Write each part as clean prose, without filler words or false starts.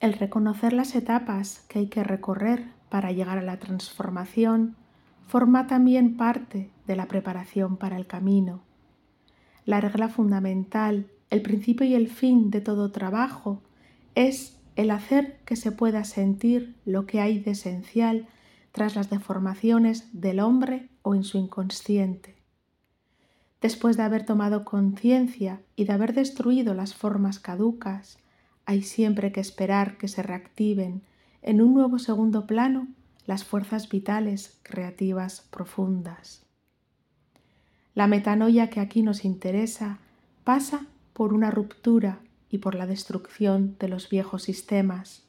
El reconocer las etapas que hay que recorrer para llegar a la transformación forma también parte de la preparación para el camino. La regla fundamental, el principio y el fin de todo trabajo es el hacer que se pueda sentir lo que hay de esencial tras las deformaciones del hombre o en su inconsciente. Después de haber tomado conciencia y de haber destruido las formas caducas, hay siempre que esperar que se reactiven en un nuevo segundo plano las fuerzas vitales creativas profundas. La metanoia que aquí nos interesa pasa por una ruptura y por la destrucción de los viejos sistemas.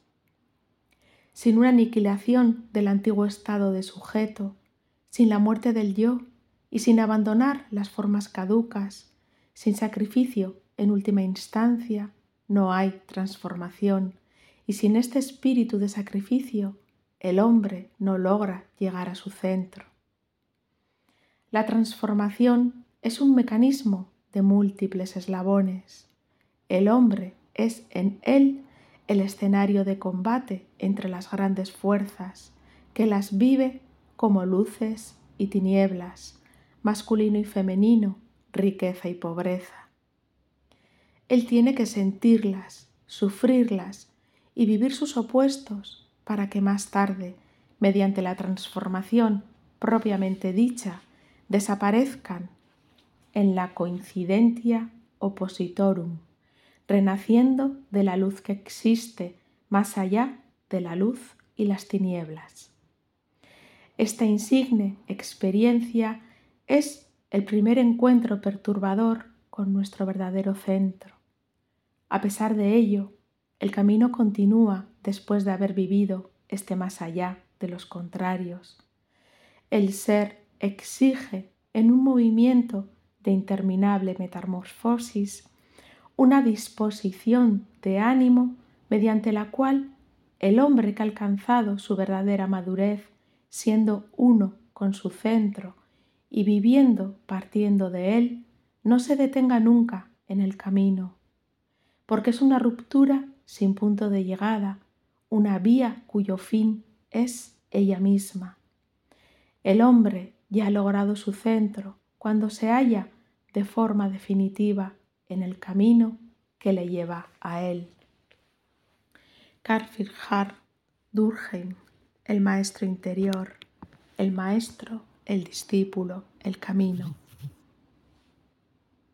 Sin una aniquilación del antiguo estado de sujeto, sin la muerte del yo y sin abandonar las formas caducas, sin sacrificio en última instancia, no hay transformación, y sin este espíritu de sacrificio, el hombre no logra llegar a su centro. La transformación es un mecanismo de múltiples eslabones. El hombre es en él el escenario de combate entre las grandes fuerzas, que las vive como luces y tinieblas, masculino y femenino, riqueza y pobreza. Él tiene que sentirlas, sufrirlas y vivir sus opuestos para que más tarde, mediante la transformación propiamente dicha, desaparezcan en la coincidentia oppositorum, renaciendo de la luz que existe más allá de la luz y las tinieblas. Esta insigne experiencia es el primer encuentro perturbador con nuestro verdadero centro. A pesar de ello, el camino continúa después de haber vivido este más allá de los contrarios. El ser exige, en un movimiento de interminable metamorfosis, una disposición de ánimo mediante la cual el hombre que ha alcanzado su verdadera madurez, siendo uno con su centro y viviendo partiendo de él, no se detenga nunca en el camino, porque es una ruptura sin punto de llegada, una vía cuyo fin es ella misma. El hombre ya ha logrado su centro cuando se halla de forma definitiva en el camino que le lleva a él. Kierkegaard, Durkheim, el maestro interior, el maestro, el discípulo, el camino.